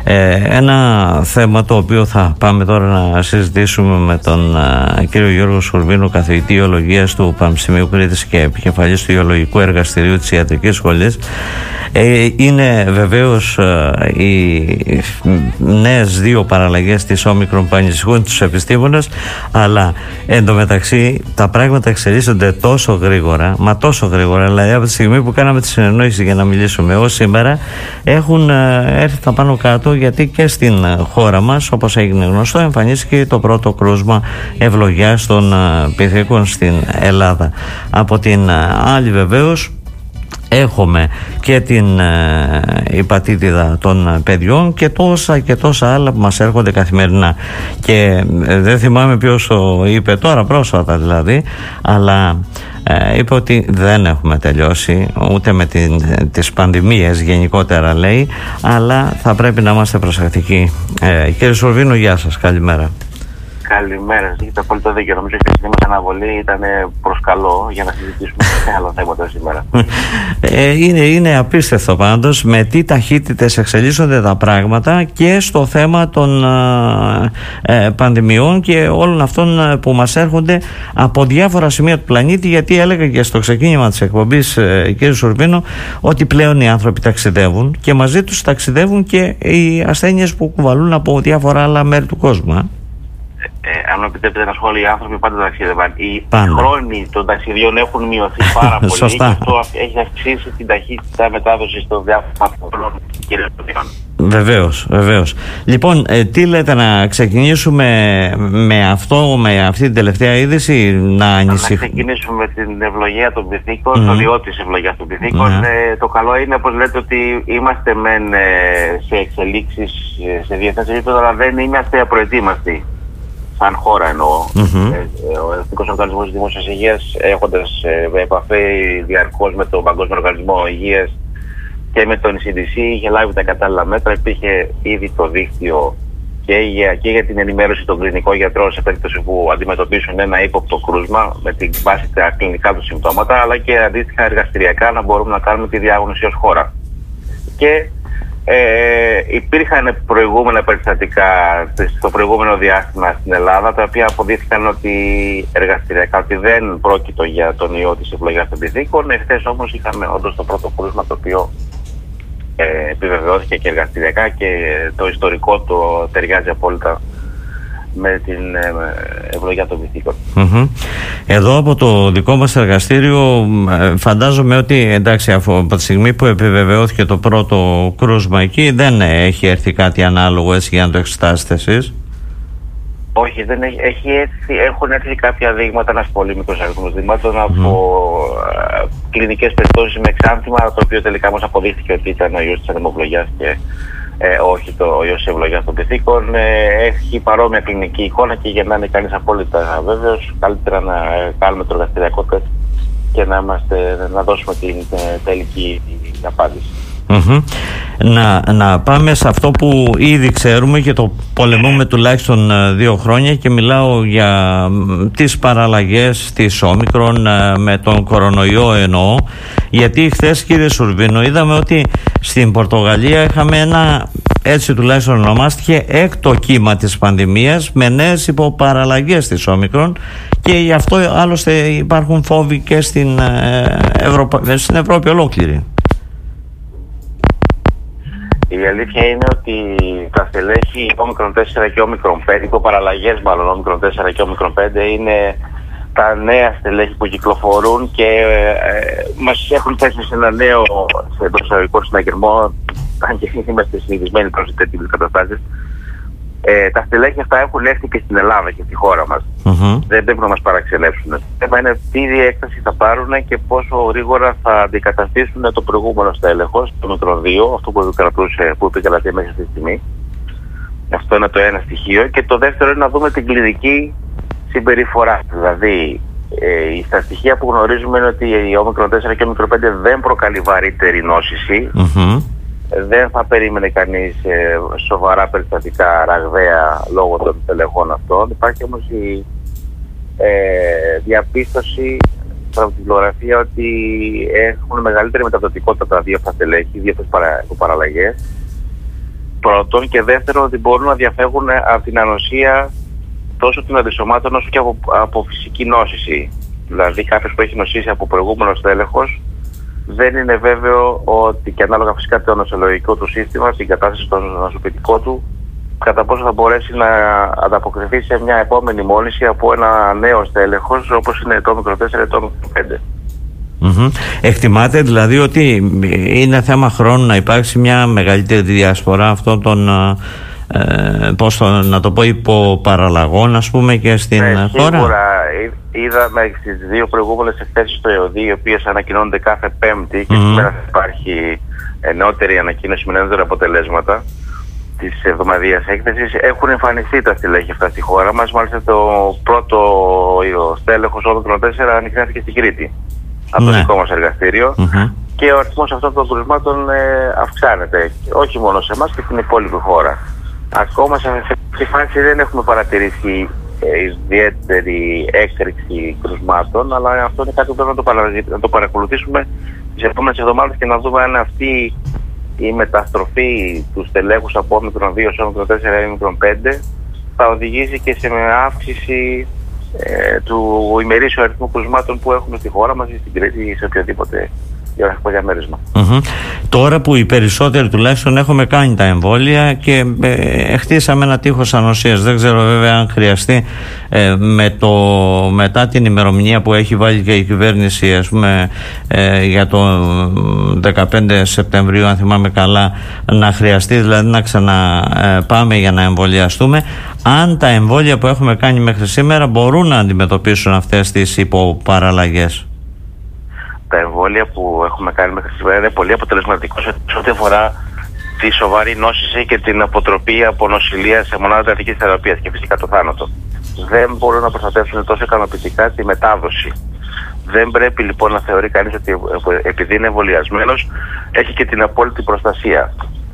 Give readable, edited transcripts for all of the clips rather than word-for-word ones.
Ένα θέμα το οποίο θα πάμε τώρα να συζητήσουμε με τον κύριο Γιώργο Σκουρβίνο, καθηγητή Ιολογίας του Πανεπιστημίου Κρήτης και επικεφαλής του Ιολογικού Εργαστηρίου της Ιατρικής Σχολής, είναι βεβαίως οι νέες δύο παραλλαγές της Όμικρον που ανησυχούν τους επιστήμονες, αλλά εντωμεταξύ τα πράγματα εξελίσσονται τόσο γρήγορα, μα τόσο γρήγορα, δηλαδή από τη στιγμή που κάναμε τη συνεννόηση για να μιλήσουμε ως σήμερα έχουν έρθει τα πάνω κάτω, γιατί και στην χώρα μας, όπως έγινε γνωστό, εμφανίστηκε το πρώτο κρούσμα ευλογιάς των πυθίκων στην Ελλάδα. Από την άλλη βεβαίως έχουμε και την υπατήτηδα των παιδιών και τόσα άλλα που μας έρχονται καθημερινά, και δεν θυμάμαι ποιος το είπε τώρα πρόσφατα δηλαδή, αλλά είπε ότι δεν έχουμε τελειώσει ούτε με τις πανδημίες γενικότερα, λέει, αλλά θα πρέπει να είμαστε προσεκτικοί. Κύριε Σκουρβίνο, γεια σας, καλημέρα. Καλημέρα, έχετε απόλυτο δίκιο. Νομίζω ότι η χθεσινή μας αναβολή ήταν προς καλό για να συζητήσουμε σε άλλο θέματα σήμερα. Είναι απίστευτο πάντως με τι ταχύτητες εξελίσσονται τα πράγματα και στο θέμα των πανδημιών και όλων αυτών που μας έρχονται από διάφορα σημεία του πλανήτη, γιατί έλεγα και στο ξεκίνημα της εκπομπής, κύριε Σκουρβίνο, ότι πλέον οι άνθρωποι ταξιδεύουν και μαζί τους ταξιδεύουν και οι ασθένειες που κουβαλούν από διάφορα άλλα μέρη του κόσμου. Αν επιτρέπετε ένα σχόλιο, οι άνθρωποι πάντα ταξιδεύαν. Οι χρόνοι των ταξιδιών έχουν μειωθεί πάρα πολύ. Σωστά. Και αυτό έχει αυξήσει την ταχύτητα μετάδοσης των διάφορων κυριολεκτικών. Βεβαίως. Λοιπόν, τι λέτε, να ξεκινήσουμε με αυτή την τελευταία είδηση, να ξεκινήσουμε με την ευλογία των πυθίκων, το ιό της ευλογίας των πυθίκων. Το καλό είναι, όπως λέτε, ότι είμαστε μεν σε εξελίξεις σε διεθνές επίπεδο, αλλά δεν είμαστε απροετοίμαστοι. Σαν χώρα εννοώ. Ο Εθνικός Οργανισμός Δημόσιας Υγείας, έχοντας επαφή διαρκώς με τον Παγκόσμιο Οργανισμό Υγείας και με τον CDC, είχε λάβει τα κατάλληλα μέτρα. Υπήρχε ήδη το δίκτυο και για την ενημέρωση των κλινικών γιατρών σε περίπτωση που αντιμετωπίσουν ένα ύποπτο κρούσμα με την βάση τα κλινικά του συμπτώματα, αλλά και αντίστοιχα εργαστηριακά να μπορούμε να κάνουμε τη διάγνωση ως χώρα. Και υπήρχαν προηγούμενα περιστατικά στο προηγούμενο διάστημα στην Ελλάδα, τα οποία αποδείχθηκαν ότι εργαστηριακά ότι δεν πρόκειτο για τον ιό της ευλογιάς των πυθίκων. Εχθές όμως είχαμε όντως το πρώτο κρούσμα, το οποίο επιβεβαιώθηκε και εργαστηριακά, και το ιστορικό το ταιριάζει απόλυτα με την ευλογία των πυθίκων. Εδώ από το δικό μας εργαστήριο φαντάζομαι ότι, εντάξει, από τη στιγμή που επιβεβαιώθηκε το πρώτο κρούσμα εκεί, δεν έχει έρθει κάτι ανάλογο έτσι για να το εξετάσετε εσείς? Όχι, δεν έχουν έρθει κάποια δείγματα, ένας πολύ μικρός αριθμός δείγματων από κλινικές περιπτώσεις με εξάνθημα, το οποίο τελικά όμως αποδείχθηκε ότι ήταν ο ιός της ανεμοβλογιάς και όχι το ιός της ευλογιάς των πυθίκων. Έχει παρόμοια κλινική εικόνα, και για να είναι κανείς απόλυτα βέβαιος, καλύτερα να κάνουμε το εργαστηριακό τεστ και να δώσουμε την τελική απάντηση. Να πάμε σε αυτό που ήδη ξέρουμε και το πολεμούμε τουλάχιστον 2 χρόνια, και μιλάω για τις παραλλαγές της Όμικρον με τον κορονοϊό εννοώ, γιατί χθες, κύριε Σκουρβίνο, είδαμε ότι στην Πορτογαλία είχαμε ένα, έτσι τουλάχιστον ονομάστηκε, έκτο κύμα της πανδημίας με νέες υποπαραλλαγές της Όμικρον, και γι' αυτό άλλωστε υπάρχουν φόβοι και στην Ευρώπη ολόκληρη. Η αλήθεια είναι ότι τα στελέχη Όμικρον 4 και Όμικρον 5, υποπαραλλαγές μάλλον Όμικρον 4 και Όμικρον 5, είναι τα νέα στελέχη που κυκλοφορούν και μας έχουν θέσει σε ένα νέο προσωπικό συναγερμό, αν και είμαστε συνηθισμένοι προς τέτοιες καταστάσεις. Τα στελέχη αυτά έχουν έρθει και στην Ελλάδα και στη χώρα μας. Δεν πρέπει να μας παραξενεύσουν. Το θέμα είναι τι διέκταση θα πάρουν και πόσο γρήγορα θα αντικαταστήσουν το προηγούμενο στέλεχος, το Όμικρον 2, αυτό που επικρατεί μέχρι αυτή τη στιγμή. Αυτό είναι το ένα στοιχείο. Και το δεύτερο είναι να δούμε την κλινική συμπεριφορά. Δηλαδή, στα στοιχεία που γνωρίζουμε είναι ότι η Όμικρον 4 και η Όμικρον 5 δεν προκαλεί βαρύτερη νόσηση. Δεν θα περίμενε κανείς σοβαρά περιστατικά ραγδαία λόγω των τελεχών αυτών. Υπάρχει όμως η διαπίστωση από την πλογραφία ότι έχουν μεγαλύτερη μεταδοτικότητα τα δύο αυτά τελέχη, δύο αυτές παραλλαγές. πρώτον, και δεύτερον ότι μπορούν να διαφεύγουν από την ανοσία τόσο των αντισωμάτων όσο και από φυσική νόσηση. Δηλαδή κάποιος που έχει νοσήσει από προηγούμενο στέλεχος, δεν είναι βέβαιο ότι, και ανάλογα φυσικά το νοσολογικό του σύστημα, την κατάσταση στο νοσοποιητικό του, κατά πόσο θα μπορέσει να ανταποκριθεί σε μια επόμενη μόλυνση από ένα νέο στέλεχος όπως είναι το όμικρον 4 ή το όμικρον 5. Εκτιμάτε δηλαδή ότι είναι θέμα χρόνου να υπάρξει μια μεγαλύτερη διασπορά αυτών των να το πω, υποπαραλλαγών, ας πούμε, και στην χώρα? Σίγουρα είδαμε στις δύο προηγούμενες εκθέσεις του ΕΟΔΗ, οι οποίες ανακοινώνονται κάθε Πέμπτη, και σήμερα θα υπάρχει νεότερη ανακοίνωση με νεότερα αποτελέσματα της εβδομαδιαίας έκθεσης. Έχουν εμφανιστεί τα στελέχη αυτά στη χώρα μας. Μάλιστα το πρώτο στέλεχος όμικρον 4 ανοιχνεύτηκε στην Κρήτη από το δικό μας εργαστήριο, και ο αριθμός αυτών των κρουσμάτων αυξάνεται, όχι μόνο σε εμάς και στην υπόλοιπη χώρα. Ακόμα σε αυτή τη φάση δεν έχουμε παρατηρήσει ιδιαίτερη έκρηξη κρουσμάτων, αλλά αυτό είναι κάτι που πρέπει να το παρακολουθήσουμε τις επόμενες εβδομάδες και να δούμε αν αυτή η μεταστροφή του στελέχους από όμικρον 2 σε όμικρον 4 ή όμικρον 5 θα οδηγήσει και σε αύξηση του ημερήσιου αριθμού κρουσμάτων που έχουμε στη χώρα μας ή στην Κρήτη ή σε οποιοδήποτε γεωγραφικό διαμέρισμα. Τώρα που οι περισσότεροι τουλάχιστον έχουμε κάνει τα εμβόλια και χτίσαμε ένα τείχος ανοσίας, δεν ξέρω βέβαια αν χρειαστεί μετά την ημερομηνία που έχει βάλει και η κυβέρνηση, ας πούμε, για το 15 Σεπτεμβρίου, αν θυμάμαι καλά, να χρειαστεί δηλαδή να ξαναπάμε για να εμβολιαστούμε, αν τα εμβόλια που έχουμε κάνει μέχρι σήμερα μπορούν να αντιμετωπίσουν αυτές τις υποπαραλλαγές? Τα εμβόλια που έχουμε κάνει μέχρι σήμερα είναι πολύ αποτελεσματικό σε ό,τι αφορά τη σοβαρή νόσηση και την αποτροπή από νοσηλεία σε μονάδα εντατικής θεραπείας και φυσικά το θάνατο. Δεν μπορούν να προστατεύσουν τόσο ικανοποιητικά τη μετάδοση. Δεν πρέπει λοιπόν να θεωρεί κανείς ότι επειδή είναι εμβολιασμένος έχει και την απόλυτη προστασία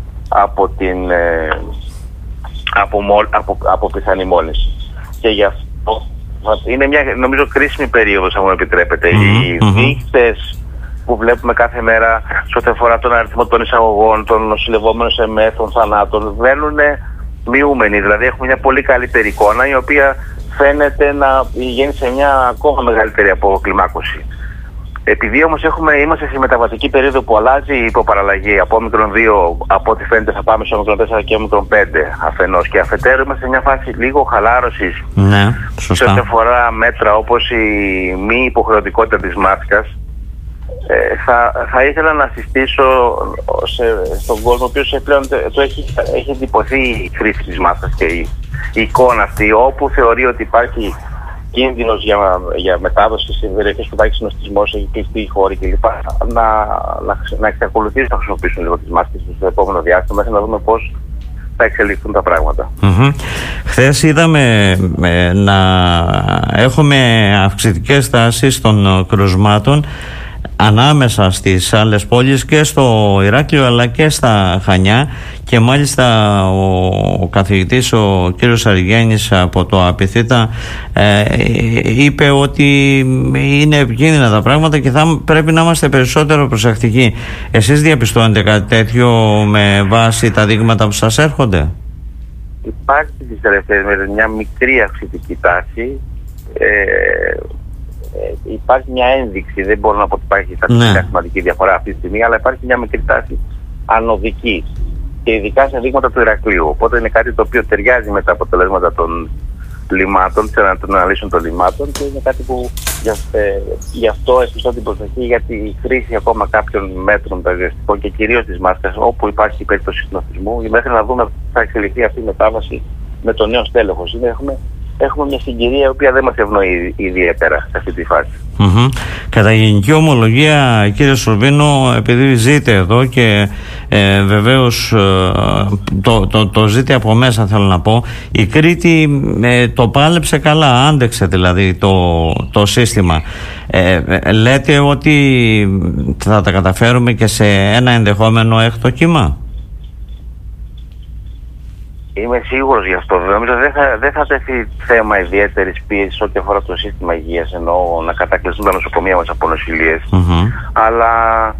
από πιθανή μόλυνση. Και γι' αυτό είναι μια, νομίζω, κρίσιμη περίοδος, αν μου επιτρέπετε. Οι δείκτες που βλέπουμε κάθε μέρα σε ό,τι αφορά τον αριθμό των εισαγωγών, των νοσηλευόμενων σε ΜΕΘ, των θανάτων, βαίνουν μειούμενοι. Δηλαδή έχουμε μια πολύ καλύτερη εικόνα, η οποία φαίνεται να πηγαίνει σε μια ακόμα μεγαλύτερη αποκλιμάκωση. Επειδή όμως είμαστε σε μεταβατική περίοδο που αλλάζει η υποπαραλλαγή από όμικρον 2, από ό,τι φαίνεται θα πάμε σε όμικρον 4 και όμικρον 5 αφενός, και αφετέρου είμαστε σε μια φάση λίγο χαλάρωσης σε ό,τι αφορά μέτρα όπως η μη υποχρεωτικότητα της μάσκας. Θα ήθελα να συστήσω στον κόσμο, ο οποίος πλέον έχει εντυπωθεί η χρήση της μάσκας και η εικόνα αυτή, όπου θεωρεί ότι υπάρχει κίνδυνος για μετάδοση σε περιοχές που υπάρχει συνοστισμός, σε κλειστή χώρη κλπ. Να εξακολουθήσουν να χρησιμοποιήσουν λίγο τις μάσκες στο επόμενο διάστημα, μέχρι να δούμε πώς θα εξελιχθούν τα πράγματα. Χθες είδαμε να έχουμε αυξητικές τάσεις των κρουσμάτων ανάμεσα στις άλλες πόλεις και στο Ηράκλειο αλλά και στα Χανιά, και μάλιστα ο καθηγητής, ο κύριος Αργένης από το Απιθύτα, είπε ότι είναι επικίνδυνα τα πράγματα και θα πρέπει να είμαστε περισσότερο προσεκτικοί. Εσείς διαπιστώνετε κάτι τέτοιο με βάση τα δείγματα που σας έρχονται? Υπάρχει τις τελευταίες μέρες μια μικρή αυξητική τάση. Υπάρχει μια ένδειξη, δεν μπορώ να πω ότι υπάρχει στατιστικά σημαντική διαφορά αυτή τη στιγμή, αλλά υπάρχει μια μικρή τάση ανωδική, και ειδικά σε δείγματα του Ηρακλείου. Οπότε είναι κάτι το οποίο ταιριάζει με τα αποτελέσματα των λιμάτων, των αναλύσεων των λιμάτων, και είναι κάτι που γι' αυτό εφιστώ την προσοχή για τη χρήση ακόμα κάποιων μέτρων μεταγραφικών και κυρίως της μάσκας, όπου υπάρχει περίπτωση συνοστισμού, μέχρι να δούμε θα εξελιχθεί αυτή η μετάβαση με το νέο στέλεχος. Έχουμε μια συγκυρία η οποία δεν μας ευνοεί ιδιαίτερα σε αυτή τη φάση. Κατά γενική ομολογία, κύριε Σουρβίνο, επειδή ζείτε εδώ και βεβαίως το ζείτε από μέσα, θέλω να πω, η Κρήτη το πάλεψε καλά, άντεξε δηλαδή το σύστημα. Λέτε ότι θα τα καταφέρουμε και σε ένα ενδεχόμενο έκτο κύμα? Είμαι σίγουρος γι' αυτό. Νομίζω δεν θα τεθεί θέμα ιδιαίτερης πίεσης ό,τι αφορά το σύστημα υγείας, εννοώ να κατακλειστούν τα νοσοκομεία μας από νοσηλίες. Αλλά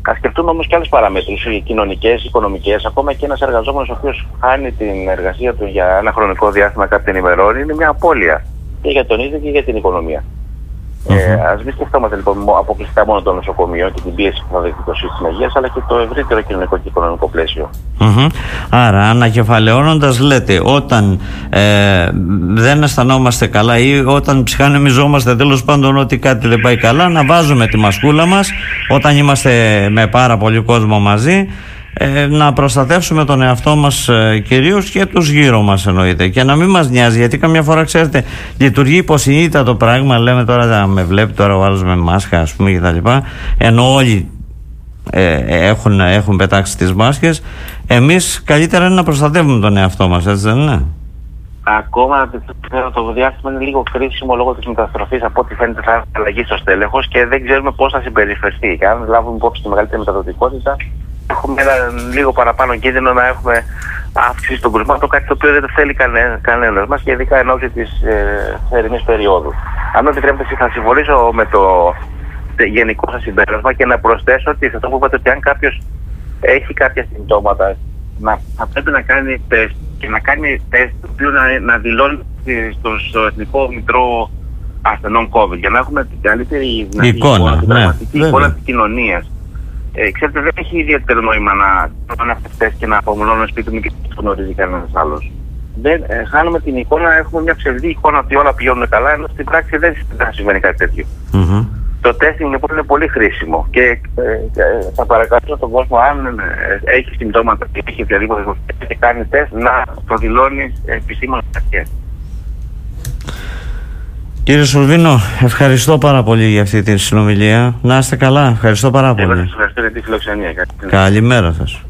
Ας σκεφτούμε όμως και άλλες παραμέτρους, κοινωνικές, οικονομικές. Ακόμα και ένας εργαζόμενος ο οποίος χάνει την εργασία του για ένα χρονικό διάστημα κάποιων ημερών είναι μια απώλεια και για τον ίδιο και για την οικονομία. Ας μην σκεφτόμαστε λοιπόν αποκλειστικά μόνο το νοσοκομείο και την πίεση που θα δεχτεί το σύστημα υγείας, αλλά και το ευρύτερο κοινωνικό και οικονομικό πλαίσιο. Άρα, ανακεφαλαιώνοντας, λέτε, όταν δεν αισθανόμαστε καλά ή όταν ψυχανεμιζόμαστε, τέλος πάντων, ότι κάτι δεν πάει καλά, να βάζουμε τη μασκούλα μας όταν είμαστε με πάρα πολύ κόσμο μαζί, να προστατεύσουμε τον εαυτό μας κυρίως και τους γύρω μας, εννοείται, και να μην μας νοιάζει, γιατί καμιά φορά, ξέρετε, λειτουργεί υποσυνείδητα το πράγμα. Λέμε τώρα, με βλέπει τώρα ο άλλος με μάσκα, ας πούμε, κτλ. Ενώ όλοι έχουν πετάξει τις μάσκες. Εμείς καλύτερα είναι να προστατεύουμε τον εαυτό μας, έτσι δεν είναι? Ακόμα το διάστημα είναι λίγο κρίσιμο λόγω της μεταστροφής. Από ό,τι φαίνεται θα έρθει αλλαγή στο στέλεχος και δεν ξέρουμε πώς θα συμπεριφερθεί. Και αν λάβουμε υπόψη τη μεγαλύτερη μεταδοτικότητα, έχουμε ένα λίγο παραπάνω κίνδυνο να έχουμε αύξηση των κρουσμάτων, κάτι το οποίο δεν θέλει κανένας μας, και ειδικά εν ώψη της θερινής περίοδου. Αν με επιτρέπετε, θα συμφωνήσω με το γενικό σας συμπέρασμα και να προσθέσω ότι σε αυτό που είπατε, ότι αν κάποιος έχει κάποια συμπτώματα, θα πρέπει να κάνει τεστ, και να κάνει τεστ το οποίο να δηλώνει στο Εθνικό Μητρό Ασθενών COVID, για να έχουμε την καλύτερη εικόνα, την πραγματική εικόνα της κοινωνίας. Ξέρετε, δεν έχει ιδιαίτερο νόημα να κάνουμε αυτές τις τεστ και να απομονώνουμε σπίτι μου και να γνωρίζει κανένας άλλος. Χάνουμε την εικόνα, έχουμε μια ψευδή εικόνα ότι όλα πηγαίνουν καλά, ενώ στην πράξη δεν συμβαίνει κάτι τέτοιο. Το testing λοιπόν είναι πολύ χρήσιμο και θα παρακαλώ τον κόσμο, αν έχει συμπτώματα και έχει οποιαδήποτε και κάνει τεστ, να το δηλώνει επισήμως στις αρχές. Κύριε Σουρβίνο, ευχαριστώ πάρα πολύ για αυτή τη συνομιλία. Να είστε καλά, ευχαριστώ πάρα πολύ. Εγώ σας ευχαριστώ για τη φιλοξενία. Καλημέρα σας.